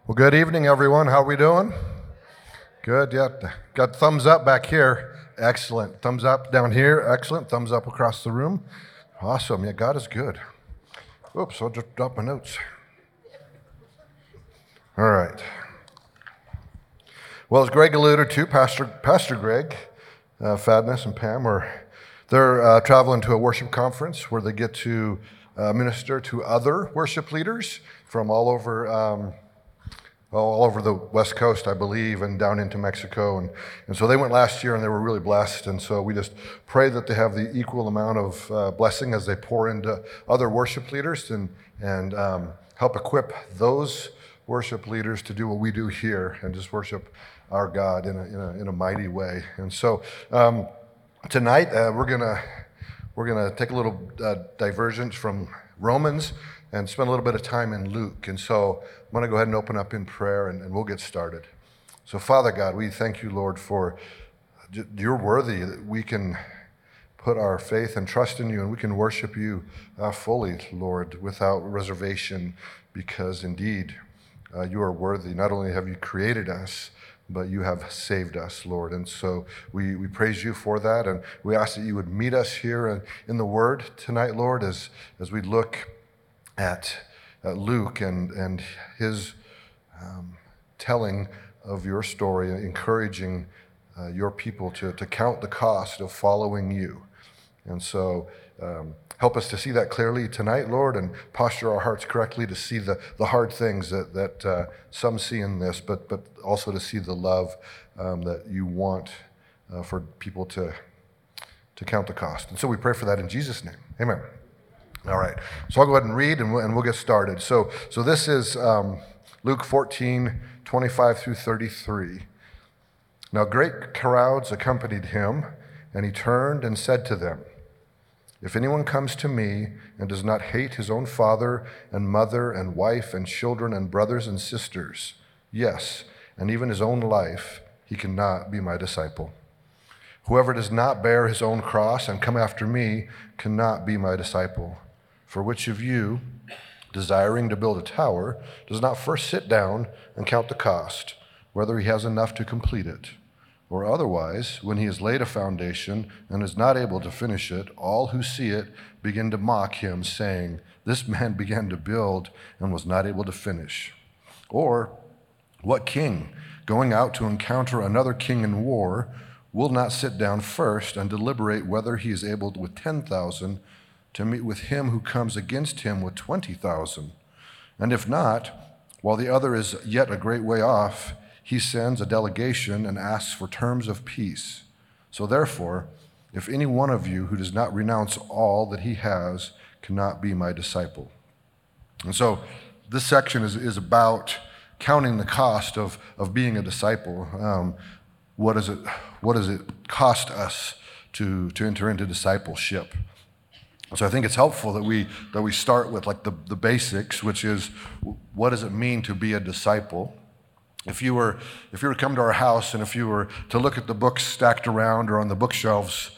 Well, good evening, everyone. How are we doing? Good, yeah. Got thumbs up back here. Excellent. Thumbs up down here. Excellent. Thumbs up across the room. Awesome. Yeah, God is good. Oops, I'll just drop my notes. All right. Well, as Greg alluded to, Pastor Greg, Fadness and Pam, they're traveling to a worship conference where they get to minister to other worship leaders from all over the West Coast, I believe, and down into Mexico. And so they went last year and they were really blessed. And so we just pray that they have the equal amount of blessing as they pour into other worship leaders and help equip those worship leaders to do what we do here and just worship our God in a mighty way. And so tonight we're gonna take a little divergence from Romans and spend a little bit of time in Luke. And so I'm going to go ahead and open up in prayer, and we'll get started. So, Father God, we thank you, Lord, for you're worthy that we can put our faith and trust in you, and we can worship you fully, Lord, without reservation, because indeed you are worthy. Not only have you created us, but you have saved us, Lord. And so we praise you for that, and we ask that you would meet us here in the Word tonight, Lord, as we look at Luke and his telling of your story, encouraging your people to count the cost of following you. And so help us to see that clearly tonight, Lord, and posture our hearts correctly to see the hard things that some see in this, but also to see the love that you want for people to count the cost. And so we pray for that in Jesus' name. Amen. All right, so I'll go ahead and read, and we'll get started. So this is Luke 14, 25 through 33. Now great crowds accompanied him, and he turned and said to them, "If anyone comes to me and does not hate his own father and mother and wife and children and brothers and sisters, yes, and even his own life, he cannot be my disciple. Whoever does not bear his own cross and come after me cannot be my disciple. For which of you, desiring to build a tower, does not first sit down and count the cost, whether he has enough to complete it? Or otherwise, when he has laid a foundation and is not able to finish it, all who see it begin to mock him, saying, 'This man began to build and was not able to finish.' Or what king, going out to encounter another king in war, will not sit down first and deliberate whether he is able with 10,000 to meet with him who comes against him with 20,000? And if not, while the other is yet a great way off, he sends a delegation and asks for terms of peace. So therefore, if any one of you who does not renounce all that he has cannot be my disciple." And so this section is about counting the cost of being a disciple. What does it cost us to enter into discipleship? So I think it's helpful that we start with like the basics, which is what does it mean to be a disciple? If you were to come to our house and if you were to look at the books stacked around or on the bookshelves,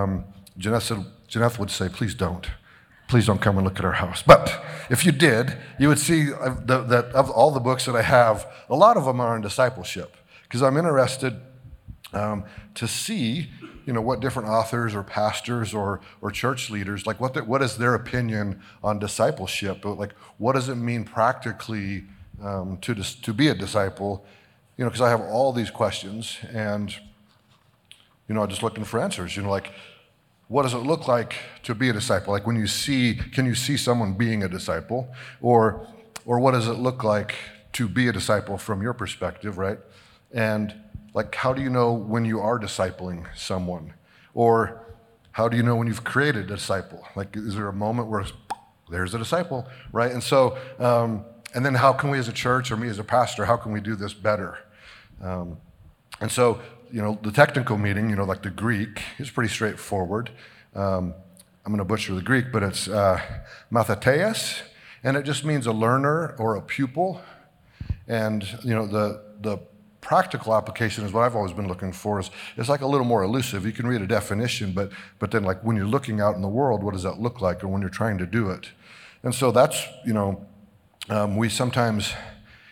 Janeth would say, please don't come and look at our house. But if you did, you would see that of all the books that I have, a lot of them are on discipleship, because I'm interested to see, what different authors or pastors or church leaders, like what is their opinion on discipleship? Like, what does it mean practically to be a disciple? Because I have all these questions, and I'm just looking for answers. Like, what does it look like to be a disciple? Like, can you see someone being a disciple, or what does it look like to be a disciple from your perspective, right? And like, how do you know when you are discipling someone? Or how do you know when you've created a disciple? Like, is there a moment where there's a disciple, right? And so, and then how can we as a church, or me as a pastor, how can we do this better? And so, the technical meaning, like the Greek, is pretty straightforward. I'm going to butcher the Greek, but it's mathetes, and it just means a learner or a pupil. And, the practical application is what I've always been looking for. It's like a little more elusive. You can read a definition, but then like when you're looking out in the world, what does that look like, or when you're trying to do it? And so that's, we sometimes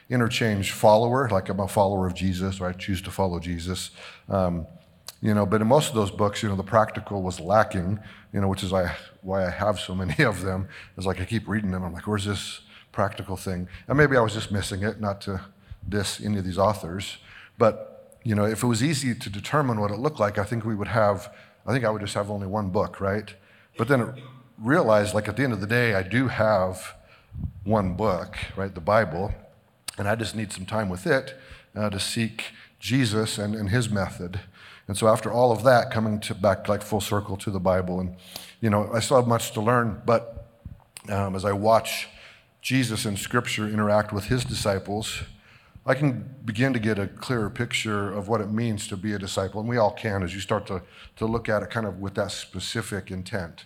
interchange follower, like I'm a follower of Jesus, or I choose to follow Jesus. But in most of those books, the practical was lacking, which is why I have so many of them. It's like I keep reading them. I'm like, where's this practical thing? And maybe I was just missing it, not to diss any of these authors. But, if it was easy to determine what it looked like, I think I would just have only one book, right? But then realized, like at the end of the day, I do have one book, right, the Bible, and I just need some time with it to seek Jesus and his method. And so after all of that, coming back like full circle to the Bible, and I still have much to learn, but as I watch Jesus in Scripture interact with his disciples, I can begin to get a clearer picture of what it means to be a disciple, and we all can as you start to look at it kind of with that specific intent.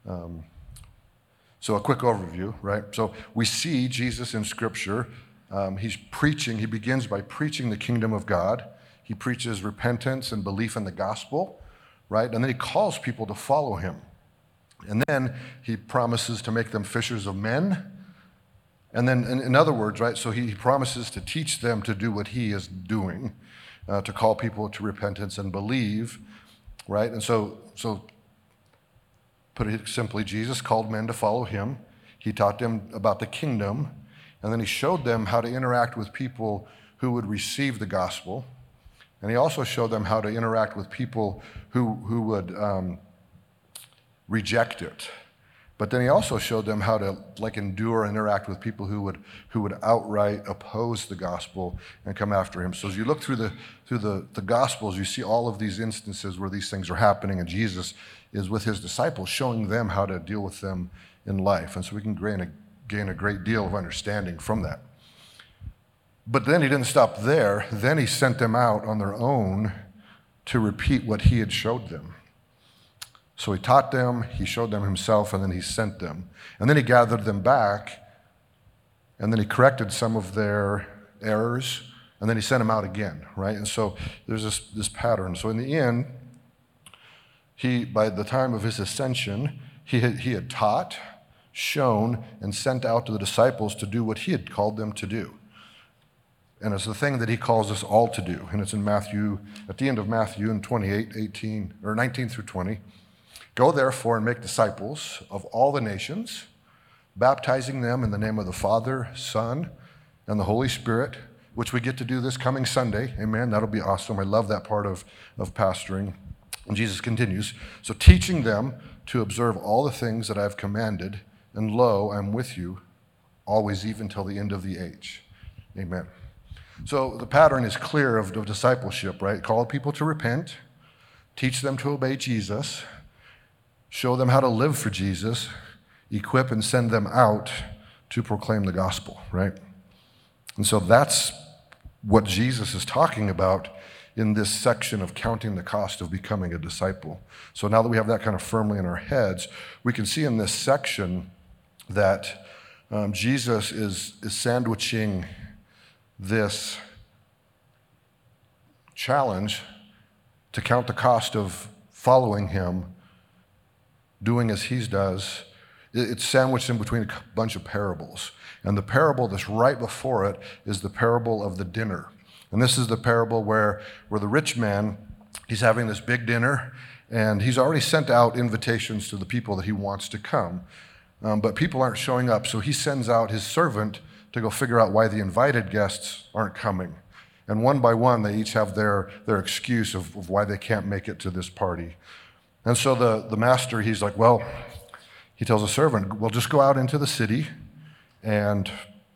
So a quick overview, right? So we see Jesus in Scripture. He begins by preaching the kingdom of God. He preaches repentance and belief in the gospel, right? And then he calls people to follow him. And then he promises to make them fishers of men. And then, in other words, right, so he promises to teach them to do what he is doing, to call people to repentance and believe, right? And so put it simply, Jesus called men to follow him. He taught them about the kingdom, and then he showed them how to interact with people who would receive the gospel. And he also showed them how to interact with people who would reject it. But then he also showed them how to endure and interact with people who would outright oppose the gospel and come after him. So as you look through the Gospels, you see all of these instances where these things are happening, and Jesus is with his disciples, showing them how to deal with them in life. And so we can gain a great deal of understanding from that. But then he didn't stop there. Then he sent them out on their own to repeat what he had showed them. So he taught them, he showed them himself, and then he sent them. And then he gathered them back, and then he corrected some of their errors, and then he sent them out again, right? And so there's this pattern. So in the end, by the time of his ascension, he had taught, shown, and sent out to the disciples to do what he had called them to do. And it's the thing that he calls us all to do. And it's in Matthew, at the end of Matthew in 19 through 20. Go therefore and make disciples of all the nations, baptizing them in the name of the Father, Son, and the Holy Spirit, which we get to do this coming Sunday. Amen. That'll be awesome. I love that part of pastoring. And Jesus continues. So teaching them to observe all the things that I have commanded, and lo, I'm with you always, even till the end of the age. Amen. So the pattern is clear of discipleship, right? Call people to repent, teach them to obey Jesus, show them how to live for Jesus, equip and send them out to proclaim the gospel, right? And so that's what Jesus is talking about in this section of counting the cost of becoming a disciple. So now that we have that kind of firmly in our heads, we can see in this section that Jesus is sandwiching this challenge to count the cost of following him, doing as he does. It's sandwiched in between a bunch of parables. And the parable that's right before it is the parable of the dinner. And this is the parable where the rich man, he's having this big dinner, and he's already sent out invitations to the people that he wants to come. But people aren't showing up, so he sends out his servant to go figure out why the invited guests aren't coming. And one by one, they each have their excuse of why they can't make it to this party. And so the master, he's like, well, he tells the servant, well, just go out into the city and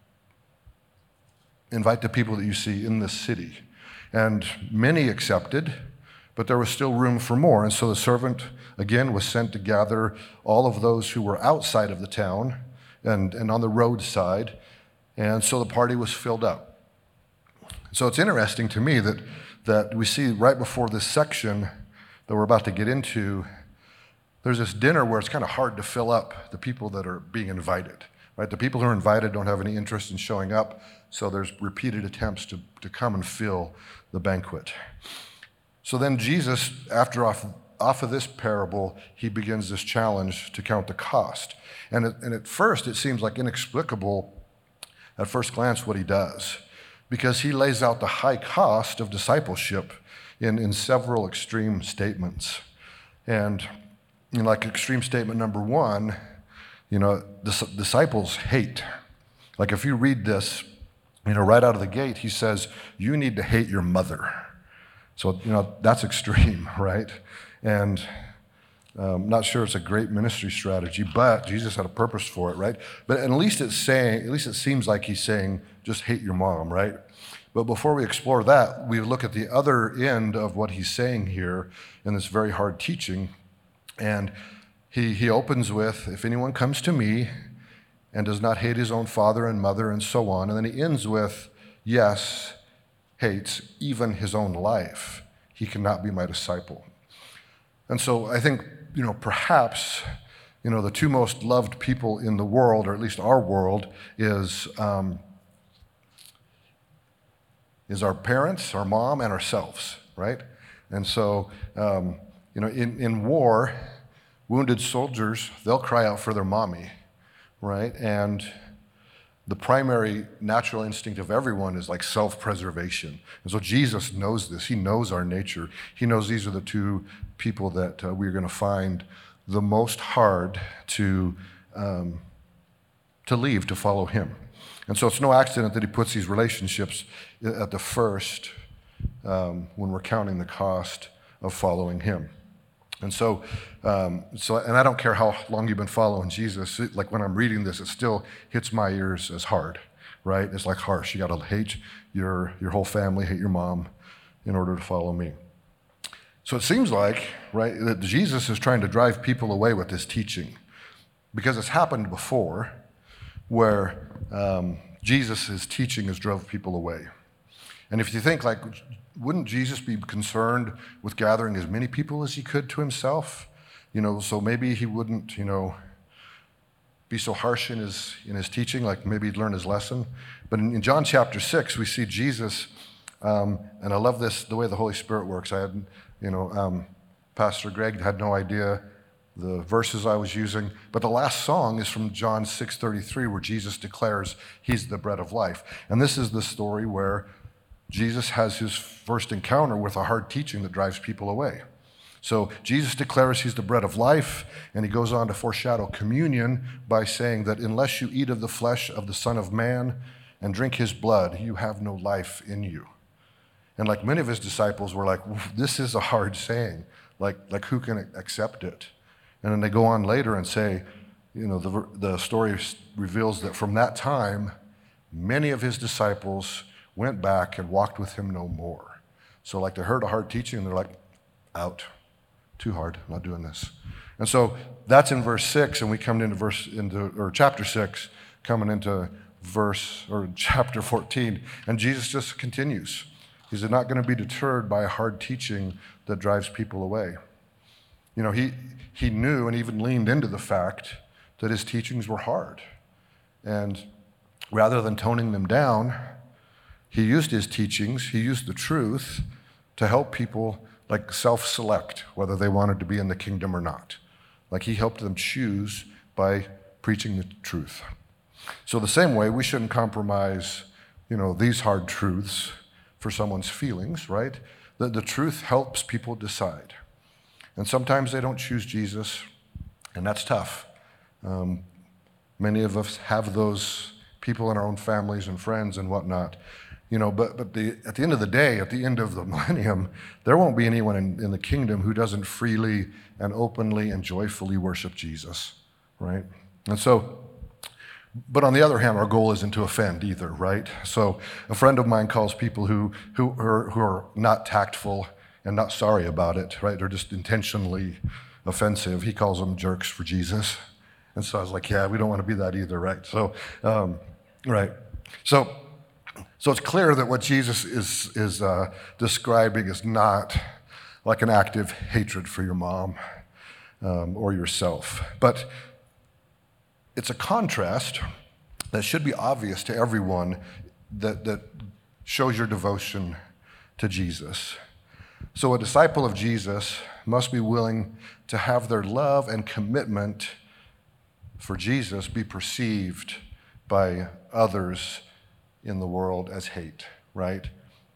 invite the people that you see in this city. And many accepted, but there was still room for more. And so the servant, again, was sent to gather all of those who were outside of the town and on the roadside. And so the party was filled up. So it's interesting to me that we see right before this section that we're about to get into, there's this dinner where it's kind of hard to fill up the people that are being invited, right? The people who are invited don't have any interest in showing up, so there's repeated attempts to come and fill the banquet. So then Jesus, after off of this parable, he begins this challenge to count the cost. And at first, it seems like inexplicable at first glance what he does. because he lays out the high cost of discipleship in several extreme statements. And like extreme statement number one, disciples hate. Like if you read this, right out of the gate, he says, you need to hate your mother. So, that's extreme, right? And I'm not sure it's a great ministry strategy, but Jesus had a purpose for it, right? But at least it seems like he's saying, just hate your mom, right? But before we explore that, we look at the other end of what he's saying here in this very hard teaching. And he opens with, if anyone comes to me and does not hate his own father and mother and so on. And then he ends with, yes, hates even his own life, he cannot be my disciple. And so I think, perhaps, the two most loved people in the world, or at least our world, is our parents, our mom, and ourselves, right? And so, in war, wounded soldiers, they'll cry out for their mommy, right? And the primary natural instinct of everyone is like self-preservation. And so Jesus knows this. He knows our nature. He knows these are the two people that we're going to find the most hard to leave, to follow him. And so it's no accident that he puts these relationships at the first when we're counting the cost of following him. And so and I don't care how long you've been following Jesus, like when I'm reading this, it still hits my ears as hard, right? It's like harsh. You got to hate your whole family, hate your mom in order to follow me. So it seems like, right, that Jesus is trying to drive people away with this teaching, because it's happened before where Jesus' teaching has drove people away. And if you think, like, wouldn't Jesus be concerned with gathering as many people as he could to himself? So maybe he wouldn't, be so harsh in his teaching, like maybe he'd learn his lesson. But in John chapter 6, we see Jesus, and I love this, the way the Holy Spirit works. I had, Pastor Greg had no idea the verses I was using, but the last song is from John 6:33, where Jesus declares he's the bread of life. And this is the story where Jesus has his first encounter with a hard teaching that drives people away. So Jesus declares he's the bread of life, and he goes on to foreshadow communion by saying that unless you eat of the flesh of the Son of Man and drink his blood, you have no life in you. And like many of his disciples were like, this is a hard saying. Like who can accept it? And then they go on later and say, the story reveals that from that time, many of his disciples went back and walked with him no more. So like they heard a hard teaching and they're like, out, too hard, I'm not doing this. And so that's in verse 6, and we come into chapter 6, coming into chapter 14, and Jesus just continues. He's not going to be deterred by a hard teaching that drives people away. He knew and even leaned into the fact that his teachings were hard. And rather than toning them down, he used his teachings, he used the truth to help people like self-select whether they wanted to be in the kingdom or not. Like he helped them choose by preaching the truth. So the same way, we shouldn't compromise, these hard truths for someone's feelings, right? The truth helps people decide. And sometimes they don't choose Jesus, and that's tough. Many of us have those people in our own families and friends and whatnot. But at the end of the day, at the end of the millennium, there won't be anyone in the kingdom who doesn't freely and openly and joyfully worship Jesus, right? And so, but on the other hand, our goal isn't to offend either, right? So a friend of mine calls people who are not tactful and not sorry about it, right? They're just intentionally offensive. He calls them jerks for Jesus. And so I was like, yeah, we don't want to be that either, right? So, right. So it's clear that what Jesus is describing is not like an active hatred for your mom or yourself, but it's a contrast that should be obvious to everyone that shows your devotion to Jesus. So a disciple of Jesus must be willing to have their love and commitment for Jesus be perceived by others in the world as hate, right?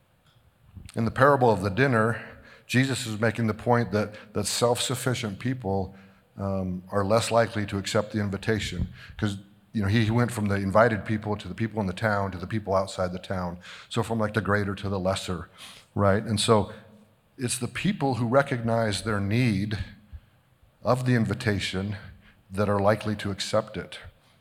In the parable of the dinner, Jesus is making the point that self-sufficient people are less likely to accept the invitation because he went from the invited people to the people in the town to the people outside the town. So from like the greater to the lesser, right? And so it's the people who recognize their need of the invitation that are likely to accept it.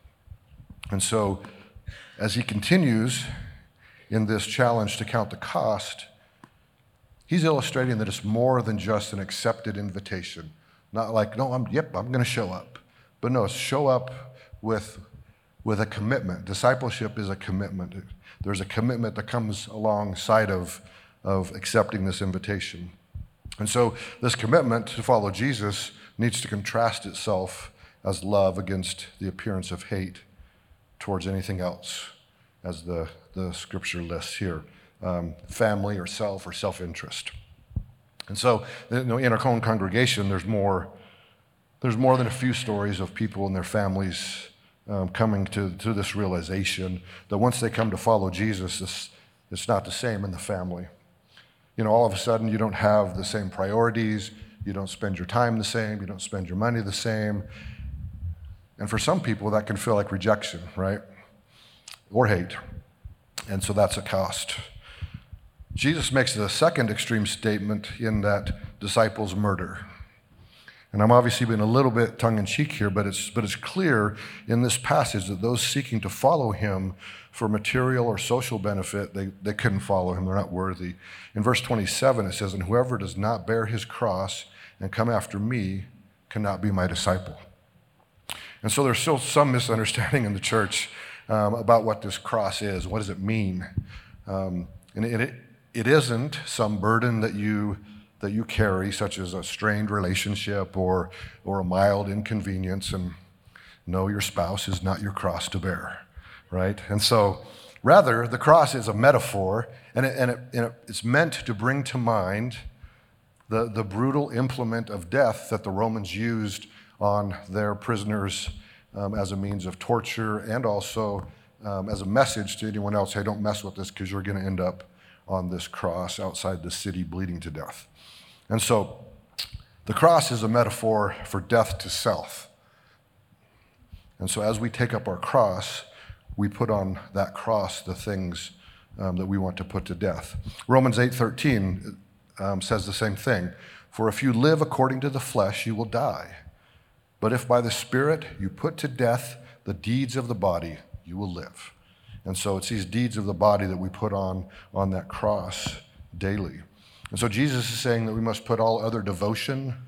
And so as he continues in this challenge to count the cost, he's illustrating that it's more than just an accepted invitation. Not like, no, I'm going to show up. But no, show up with a commitment. Discipleship is a commitment. There's a commitment that comes alongside of accepting this invitation. And so this commitment to follow Jesus needs to contrast itself as love against the appearance of hate towards anything else, as the scripture lists here. Family or self-interest. And so, in our own congregation, there's more than a few stories of people and their families coming to this realization that once they come to follow Jesus, it's not the same in the family. All of a sudden, you don't have the same priorities, you don't spend your time the same, you don't spend your money the same. And for some people, that can feel like rejection, right? Or hate. And so that's a cost. Jesus makes the second extreme statement in that disciples murder. And I'm obviously being a little bit tongue-in-cheek here, but it's clear in this passage that those seeking to follow him for material or social benefit, they couldn't follow him. They're not worthy. In verse 27, it says, "And whoever does not bear his cross and come after me cannot be my disciple." And so there's still some misunderstanding in the church about what this cross is. What does it mean? And it isn't some burden that you carry, such as a strained relationship or a mild inconvenience. And no, your spouse is not your cross to bear, right? And so, rather, the cross is a metaphor, and it's meant to bring to mind the brutal implement of death that the Romans used on their prisoners as a means of torture, and also as a message to anyone else, hey, don't mess with this because you're going to end up on this cross outside the city bleeding to death. And so the cross is a metaphor for death to self. And so as we take up our cross, we put on that cross the things that we want to put to death. Romans 8:13 says the same thing. "For if you live according to the flesh, you will die. But if by the Spirit you put to death the deeds of the body, you will live." And so it's these deeds of the body that we put on that cross daily. And so Jesus is saying that we must put all other devotion,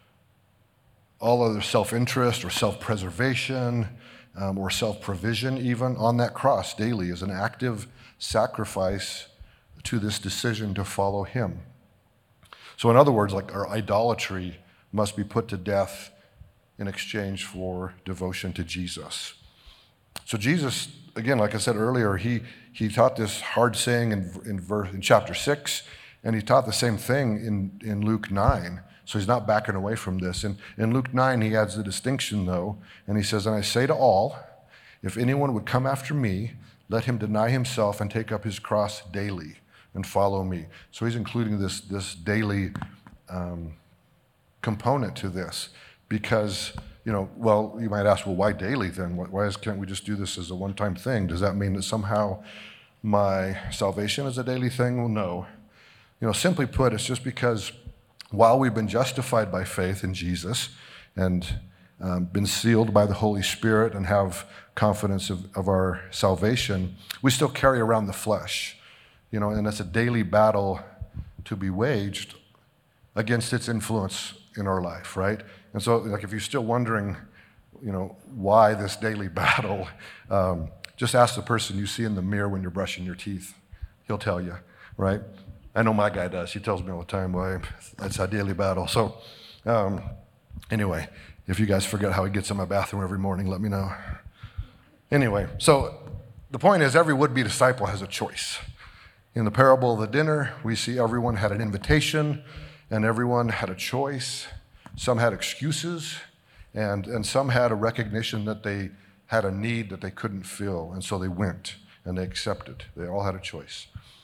all other self-interest or self-preservation or self-provision even on that cross daily as an active sacrifice to this decision to follow him. So in other words, like our idolatry must be put to death in exchange for devotion to Jesus. So Jesus, again, like I said earlier, he taught this hard saying in chapter 6, and he taught the same thing in Luke 9. So he's not backing away from this. And in Luke 9, he adds the distinction, though, and he says, "And I say to all, if anyone would come after me, let him deny himself and take up his cross daily and follow me." So he's including this daily component to this. Because, well, you might ask, well, why daily then? Can't we just do this as a one-time thing? Does that mean that somehow my salvation is a daily thing? Well, no. Simply put, it's just because while we've been justified by faith in Jesus and been sealed by the Holy Spirit and have confidence of our salvation, we still carry around the flesh, and it's a daily battle to be waged against its influence in our life, right? And so, like, if you're still wondering, why this daily battle, just ask the person you see in the mirror when you're brushing your teeth. He'll tell you, right? I know my guy does. He tells me all the time, well, that's a daily battle. So, anyway, if you guys forget how he gets in my bathroom every morning, let me know. Anyway, so the point is every would-be disciple has a choice. In the parable of the dinner, we see everyone had an invitation and everyone had a choice. Some had excuses, and some had a recognition that they had a need that they couldn't fill, and so they went. and they accepted. They all had a choice.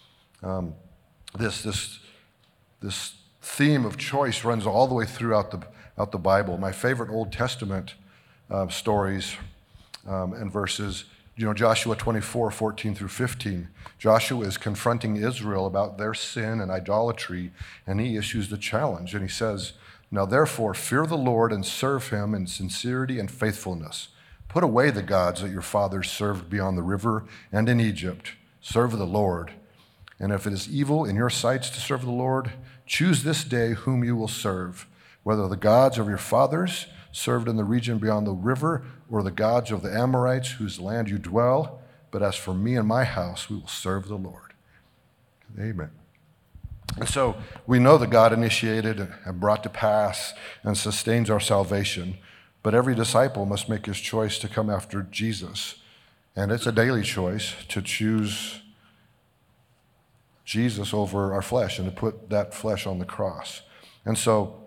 This theme of choice runs all the way throughout the Bible. My favorite Old Testament stories and verses, Joshua 24, 14 through 15. Joshua is confronting Israel about their sin and idolatry, and he issues the challenge. And he says, "Now therefore fear the Lord and serve him in sincerity and faithfulness. Put away the gods that your fathers served beyond the river and in Egypt. Serve the Lord. And if it is evil in your sights to serve the Lord, choose this day whom you will serve, whether the gods of your fathers served in the region beyond the river, or the gods of the Amorites whose land you dwell. But as for me and my house, we will serve the Lord." Amen. And so we know that God initiated and brought to pass and sustains our salvation, but every disciple must make his choice to come after Jesus. And it's a daily choice to choose Jesus over our flesh and to put that flesh on the cross. And so,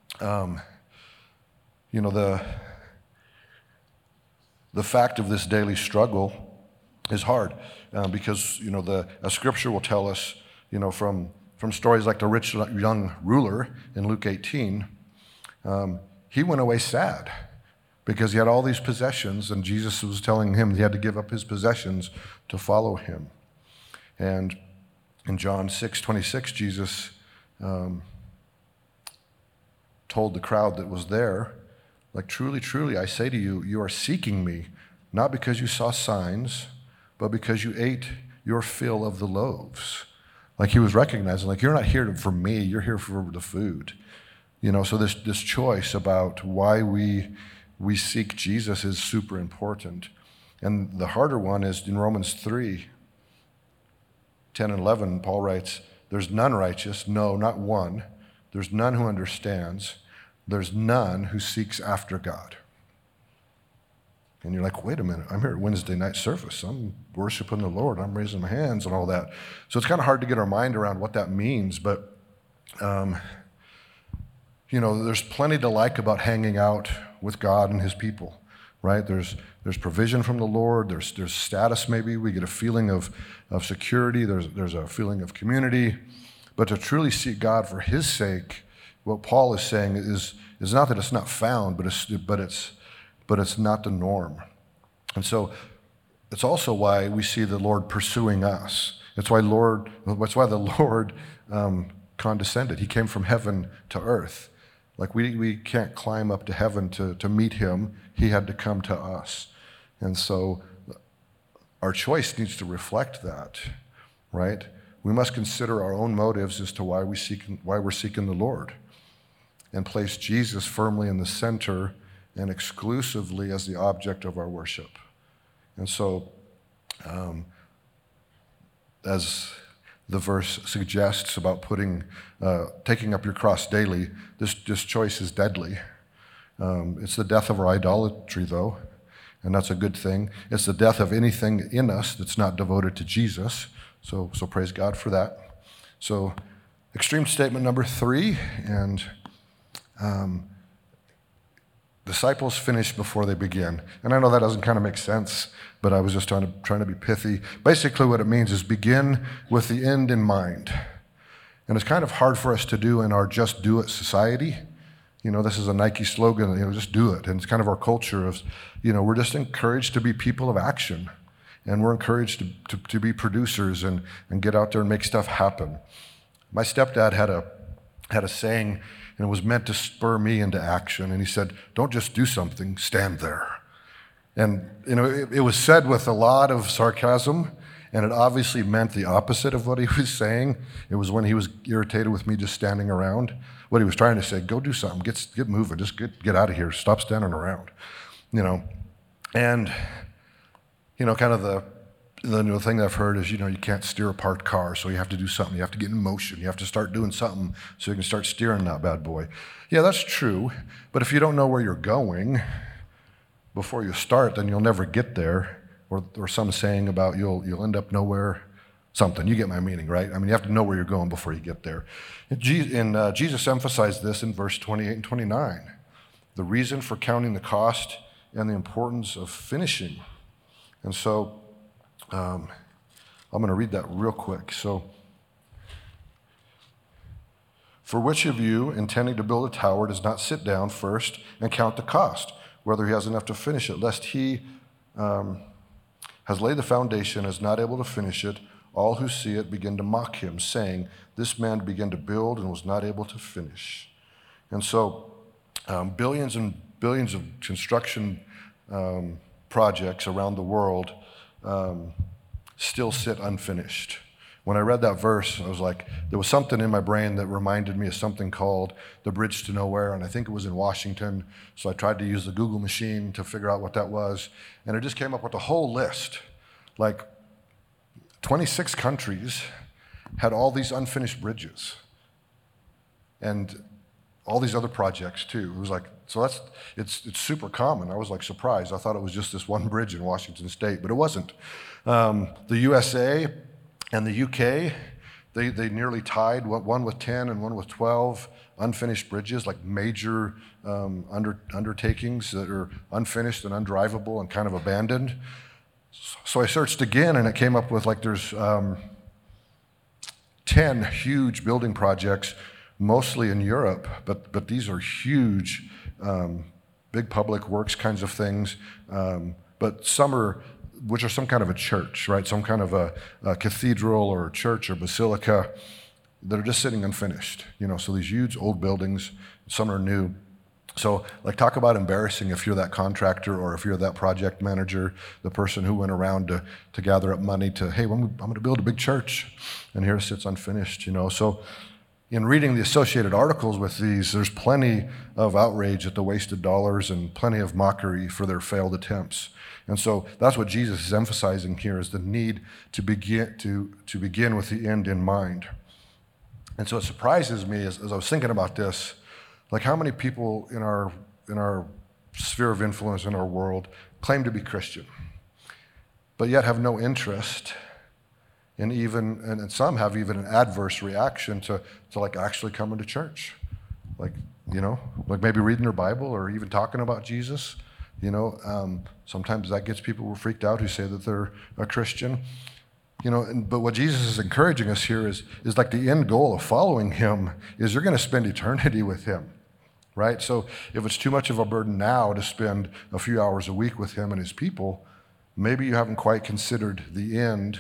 the fact of this daily struggle is hard because, a scripture will tell us, from stories like the rich young ruler in Luke 18, he went away sad because he had all these possessions, and Jesus was telling him he had to give up his possessions to follow him. And in John 6:26, Jesus told the crowd that was there, like, "Truly, truly, I say to you, you are seeking me, not because you saw signs, but because you ate your fill of the loaves." Like, he was recognizing, like, you're not here for me, you're here for the food. So this choice about why we seek Jesus is super important. And the harder one is in Romans 3:10 and 11, Paul writes, "There's none righteous, no, not one. There's none who understands. There's none who seeks after God." And you're like, wait a minute, I'm here at Wednesday night service. I'm worshiping the Lord. I'm raising my hands and all that. So it's kind of hard to get our mind around what that means. But, there's plenty to like about hanging out with God and his people, right? There's provision from the Lord. There's status maybe. We get a feeling of security. There's a feeling of community. But to truly seek God for his sake, what Paul is saying is not that it's not found, but it's not the norm. And so it's also why we see the Lord pursuing us. That's why the Lord condescended. He came from heaven to earth. Like, we can't climb up to heaven to meet him. He had to come to us. And so our choice needs to reflect that, right? We must consider our own motives as to why we're seeking the Lord, and place Jesus firmly in the center and exclusively as the object of our worship. And so, as the verse suggests about taking up your cross daily, this choice is deadly. It's the death of our idolatry, though, and that's a good thing. It's the death of anything in us that's not devoted to Jesus. So praise God for that. So, extreme statement number 3, and disciples finish before they begin. And I know that doesn't kind of make sense, but I was just trying to be pithy. Basically what it means is begin with the end in mind. And it's kind of hard for us to do in our just do it society. This is a Nike slogan, just do it. And it's kind of our culture of, we're just encouraged to be people of action. And we're encouraged to be producers and get out there and make stuff happen. My stepdad had a saying, and it was meant to spur me into action. And he said, "Don't just do something, stand there." And it was said with a lot of sarcasm, and it obviously meant the opposite of what he was saying. It was when he was irritated with me just standing around. What he was trying to say, go do something, get moving, just get out of here, stop standing around. And kind of the thing that I've heard is, you can't steer a parked car, so you have to do something. You have to get in motion. You have to start doing something so you can start steering that bad boy. Yeah, that's true. But if you don't know where you're going before you start, then you'll never get there. Or some saying about you'll end up nowhere, something. You get my meaning, right? I mean, you have to know where you're going before you get there. And Jesus emphasized this in verse 28 and 29. The reason for counting the cost and the importance of finishing. And so I'm going to read that real quick. So, for which of you, intending to build a tower, does not sit down first and count the cost, whether he has enough to finish it, lest he has laid the foundation, is not able to finish it? All who see it begin to mock him, saying, this man began to build and was not able to finish. And so billions and billions of construction projects around the world still sit unfinished. When I read that verse, I was like, there was something in my brain that reminded me of something called the Bridge to Nowhere, and I think it was in Washington. So I tried to use the Google machine to figure out what that was, and it just came up with a whole list. Like 26 countries had all these unfinished bridges, and all these other projects too. It was like, so it's super common. I was like surprised. I thought it was just this one bridge in Washington State, but it wasn't. The USA and the UK, they nearly tied, one with 10 and one with 12 unfinished bridges, like major undertakings that are unfinished and undrivable and kind of abandoned. So I searched again, and it came up with like there's 10 huge building projects, mostly in Europe, but these are huge, big public works kinds of things, but some are, which are some kind of a church, right? Some kind of a cathedral or a church or basilica that are just sitting unfinished, so these huge old buildings, some are new. So like talk about embarrassing if you're that contractor or if you're that project manager, the person who went around to gather up money to, hey, I'm going to build a big church, and here it sits unfinished, So in reading the associated articles with these, there's plenty of outrage at the wasted dollars and plenty of mockery for their failed attempts. And so that's what Jesus is emphasizing here, is the need to begin with the end in mind. And so it surprises me as I was thinking about this, like how many people in our sphere of influence in our world claim to be Christian, but yet have no interest in and some have even an adverse reaction to like actually coming to church, like maybe reading their Bible or even talking about Jesus. Sometimes that gets people freaked out who say that they're a Christian. But what Jesus is encouraging us here is like the end goal of following him is you're going to spend eternity with him, right? So if it's too much of a burden now to spend a few hours a week with him and his people, maybe you haven't quite considered the end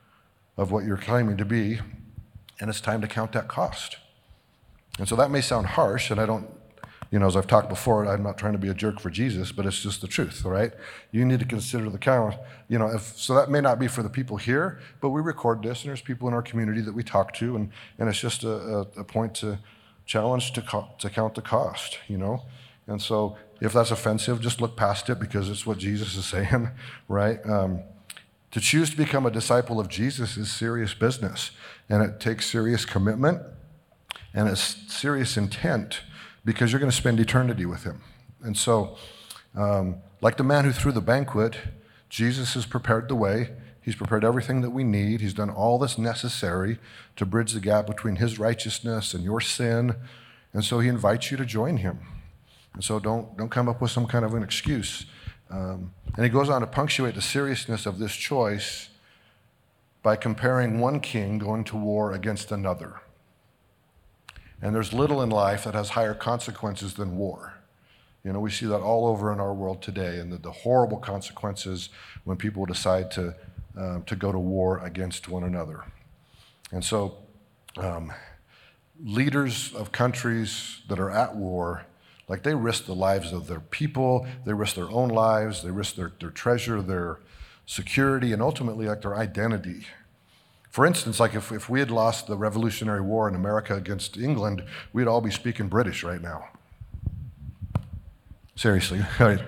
of what you're claiming to be, and it's time to count that cost. And so that may sound harsh, and I don't, as I've talked before, I'm not trying to be a jerk for Jesus, but it's just the truth, all right? You need to consider the count, so that may not be for the people here, but we record this, and there's people in our community that we talk to, and it's just a point to challenge to count the cost, And so if that's offensive, just look past it because it's what Jesus is saying, right? To choose to become a disciple of Jesus is serious business, and it takes serious commitment and a serious intent because you're going to spend eternity with him. And so, like the man who threw the banquet, Jesus has prepared the way. He's prepared everything that we need. He's done all that's necessary to bridge the gap between his righteousness and your sin. And so he invites you to join him. And so don't come up with some kind of an excuse. And he goes on to punctuate the seriousness of this choice by comparing one king going to war against another. And there's little in life that has higher consequences than war. We see that all over in our world today, and the horrible consequences when people decide to go to war against one another. And so leaders of countries that are at war, like they risk the lives of their people, they risk their own lives, they risk their treasure, their security, and ultimately like their identity. For instance, like if we had lost the Revolutionary War in America against England, we'd all be speaking British right now. Seriously, right?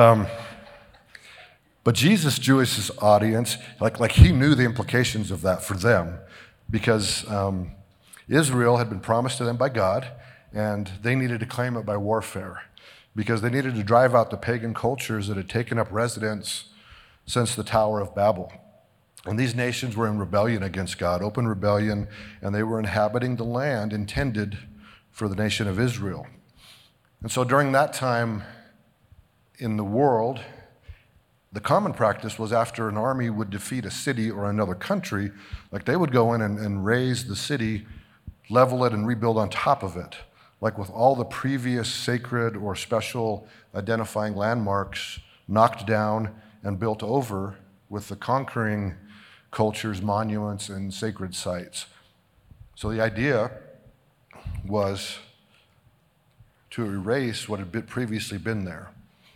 But Jesus' Jewish audience, like he knew the implications of that for them because Israel had been promised to them by God, and they needed to claim it by warfare because they needed to drive out the pagan cultures that had taken up residence since the Tower of Babel. And these nations were in rebellion against God, open rebellion, and they were inhabiting the land intended for the nation of Israel. And so during that time in the world, The common practice was after an army would defeat a city or another country, like they would go in and raise the city, level it, and rebuild on top of it, like with all the previous sacred or special identifying landmarks knocked down and built over with the conquering culture's monuments and sacred sites. So the idea was to erase what had previously been there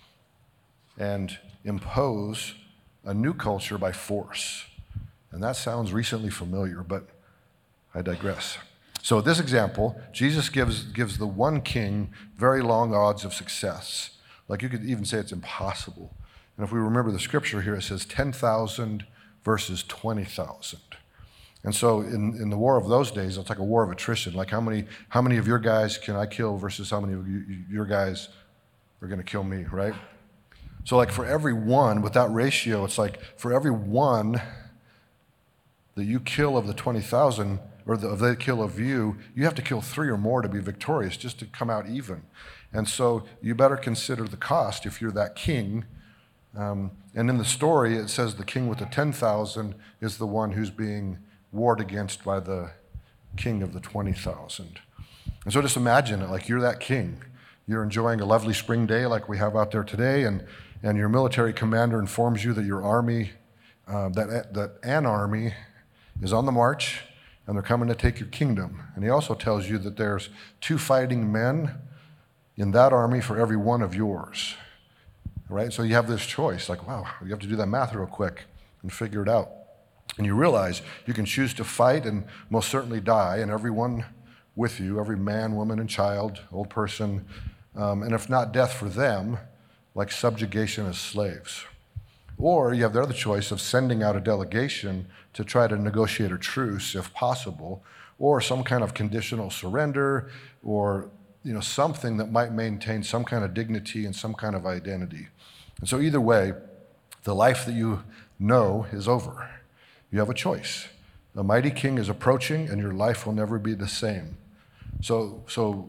and impose a new culture by force. And that sounds recently familiar, but I digress. So this example, Jesus gives the one king very long odds of success. Like you could even say it's impossible. And if we remember the scripture here, it says 10,000 versus 20,000. And so in the war of those days, it's like a war of attrition. Like how many of your guys can I kill versus how many of your guys are going to kill me, right? So like for every one, with that ratio, it's like for every one that you kill of the 20,000, or they kill of you, you have to kill 3 or more to be victorious, just to come out even. And so you better consider the cost if you're that king. And in the story, it says the king with the 10,000 is the one who's being warred against by the king of the 20,000. And so just imagine it, like you're that king. You're enjoying a lovely spring day like we have out there today, and your military commander informs you that your army, that an army is on the march, and they're coming to take your kingdom. And he also tells you that there's 2 fighting men in that army for every one of yours, right? So you have this choice, like, wow, you have to do that math real quick and figure it out. And you realize you can choose to fight and most certainly die, and everyone with you, every man, woman, and child, old person, and if not death for them, like subjugation as slaves. Or you have the other choice of sending out a delegation to try to negotiate a truce, if possible, or some kind of conditional surrender, or something that might maintain some kind of dignity and some kind of identity. And so either way, the life that you know is over. You have a choice. A mighty king is approaching, and your life will never be the same. So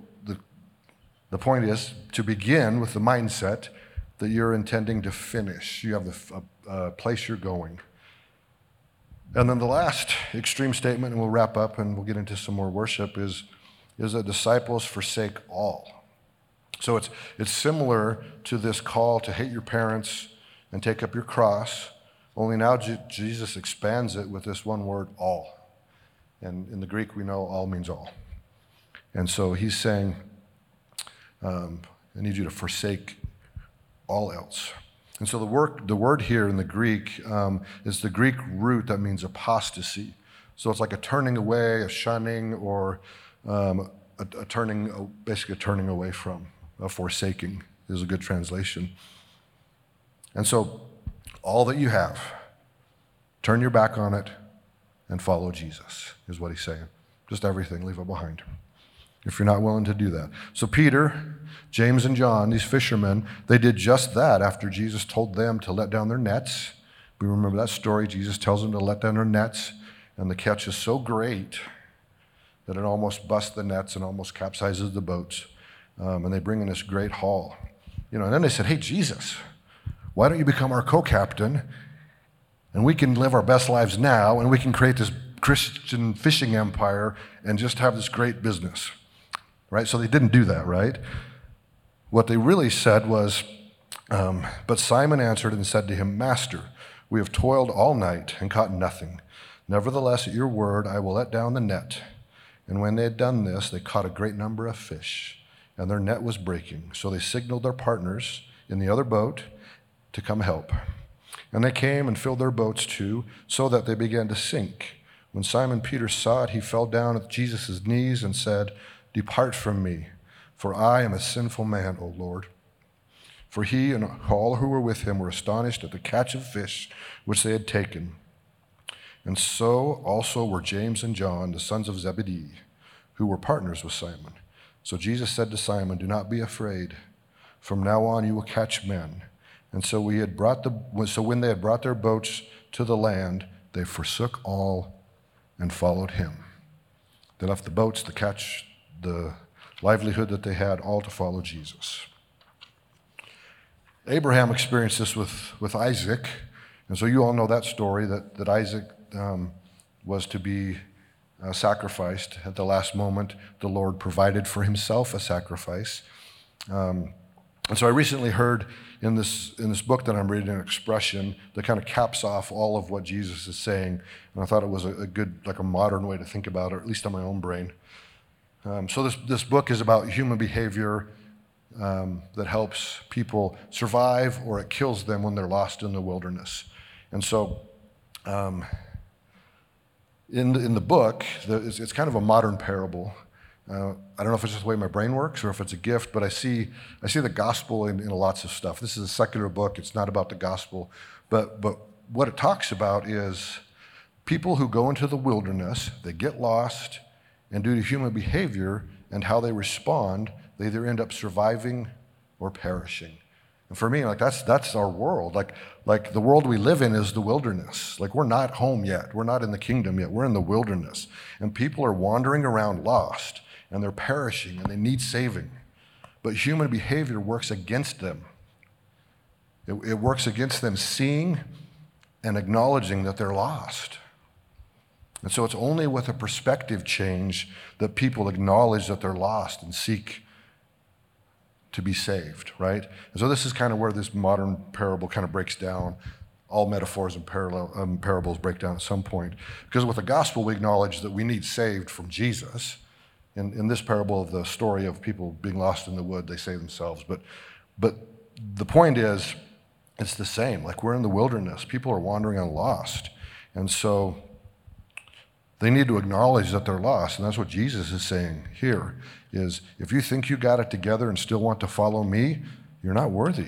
the point is to begin with the mindset that you're intending to finish. You have the place you're going. And then the last extreme statement, and we'll wrap up and we'll get into some more worship, is that disciples forsake all. So it's similar to this call to hate your parents and take up your cross, only now Jesus expands it with this one word, all. And in the Greek, we know all means all. And so he's saying, I need you to forsake all else. And so the word here in the Greek is the Greek root that means apostasy. So it's like a turning away, a shunning, or basically a turning away from, a forsaking is a good translation. And so all that you have, turn your back on it and follow Jesus, is what he's saying. Just everything, leave it behind. If you're not willing to do that. So Peter, James, and John, these fishermen, they did just that after Jesus told them to let down their nets. We remember that story. Jesus tells them to let down their nets, and the catch is so great that it almost busts the nets and almost capsizes the boats. And they bring in this great haul. And then they said, hey, Jesus, why don't you become our co-captain, and we can live our best lives now, and we can create this Christian fishing empire and just have this great business, right? So they didn't do that, right? What they really said was, but Simon answered and said to him, Master, we have toiled all night and caught nothing. Nevertheless, at your word, I will let down the net. And when they had done this, they caught a great number of fish, and their net was breaking. So they signaled their partners in the other boat to come help. And they came and filled their boats too, so that they began to sink. When Simon Peter saw it, he fell down at Jesus' knees and said, Depart from me, for I am a sinful man, O Lord. For he and all who were with him were astonished at the catch of fish which they had taken. And so also were James and John, the sons of Zebedee, who were partners with Simon. So Jesus said to Simon, Do not be afraid. From now on you will catch men. And so when they had brought their boats to the land, they forsook all and followed him. They left the boats, the catch, the livelihood that they had, all to follow Jesus. Abraham experienced this with Isaac. And so you all know that story, that Isaac was to be sacrificed. At the last moment, the Lord provided for himself a sacrifice. And so I recently heard in this book that I'm reading an expression that kind of caps off all of what Jesus is saying. And I thought it was a good, like a modern way to think about it, or at least on my own brain. So this book is about human behavior that helps people survive, or it kills them when they're lost in the wilderness. And so in the book, it's kind of a modern parable. I don't know if it's just the way my brain works or if it's a gift, but I see the gospel in lots of stuff. This is a secular book. It's not about the gospel. But what it talks about is people who go into the wilderness, they get lost, and due to human behavior and how they respond, they either end up surviving or perishing. And for me, like that's our world. Like the world we live in is the wilderness. Like we're not home yet. We're not in the kingdom yet. We're in the wilderness. And people are wandering around lost, and they're perishing, and they need saving. But human behavior works against them. It works against them seeing and acknowledging that they're lost. And so it's only with a perspective change that people acknowledge that they're lost and seek to be saved, right? And so this is kind of where this modern parable kind of breaks down. All metaphors and parables break down at some point. Because with the gospel, we acknowledge that we need saved from Jesus. In this parable of the story of people being lost in the wood, they save themselves. But the point is, it's the same. Like we're in the wilderness. People are wandering and lost. And so they need to acknowledge that they're lost. And that's what Jesus is saying here, is if you think you got it together and still want to follow me, you're not worthy.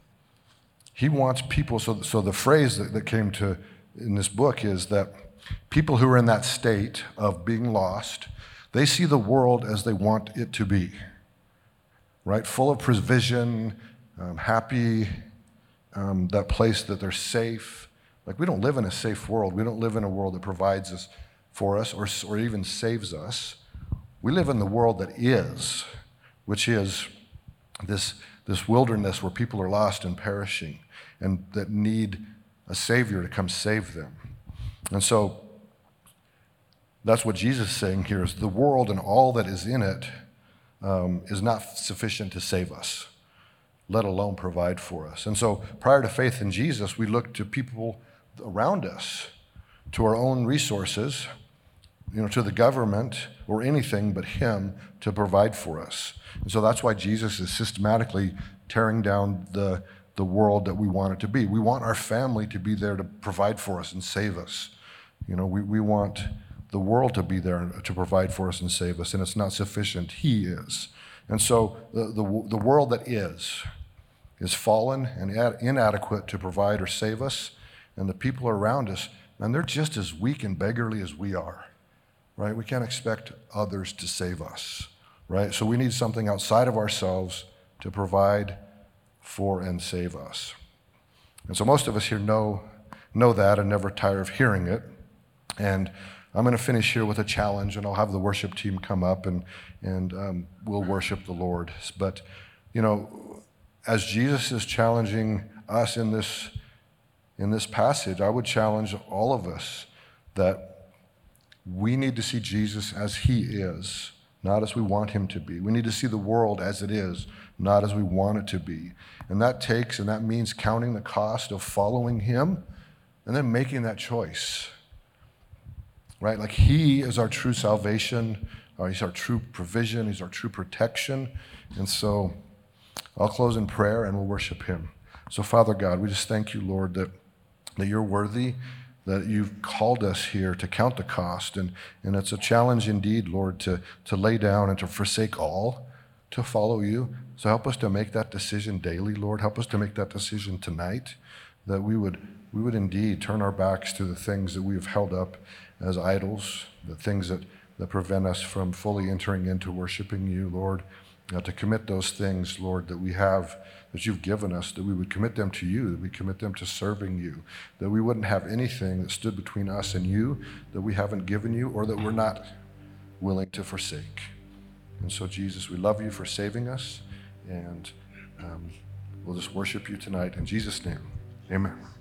He wants people, so the phrase that came to in this book is that people who are in that state of being lost, they see the world as they want it to be, right? Full of provision, happy, that place that they're safe. Like we don't live in a safe world. We don't live in a world that provides us for us or even saves us. We live in the world that is, which is this wilderness where people are lost and perishing and that need a Savior to come save them. And so that's what Jesus is saying here, is the world and all that is in it is not sufficient to save us, let alone provide for us. And so prior to faith in Jesus, we look to people around us, to our own resources, to the government or anything but him to provide for us. And so that's why Jesus is systematically tearing down the world that we want it to be. We want our family to be there to provide for us and save us. We want the world to be there to provide for us and save us, and it's not sufficient. He is. And so the world that is fallen and inadequate to provide or save us, and the people around us, and they're just as weak and beggarly as we are, right? We can't expect others to save us, right? So we need something outside of ourselves to provide for and save us. And so most of us here know that and never tire of hearing it. And I'm going to finish here with a challenge, and I'll have the worship team come up and we'll worship the Lord. But, as Jesus is challenging us in this passage, I would challenge all of us that we need to see Jesus as he is, not as we want him to be. We need to see the world as it is, not as we want it to be. And that means counting the cost of following him and then making that choice. Right? Like he is our true salvation. He's our true provision. He's our true protection. And so I'll close in prayer and we'll worship him. So Father God, we just thank you, Lord, that you're worthy, that you've called us here to count the cost. And it's a challenge indeed, Lord, to lay down and to forsake all to follow you. So help us to make that decision daily, Lord. Help us to make that decision tonight, that we would indeed turn our backs to the things that we have held up as idols, the things that prevent us from fully entering into worshiping you, Lord. To commit those things, Lord, that we have, that you've given us, that we would commit them to you, that we commit them to serving you, that we wouldn't have anything that stood between us and you that we haven't given you or that we're not willing to forsake. And so, Jesus, we love you for saving us, and we'll just worship you tonight in Jesus' name. Amen.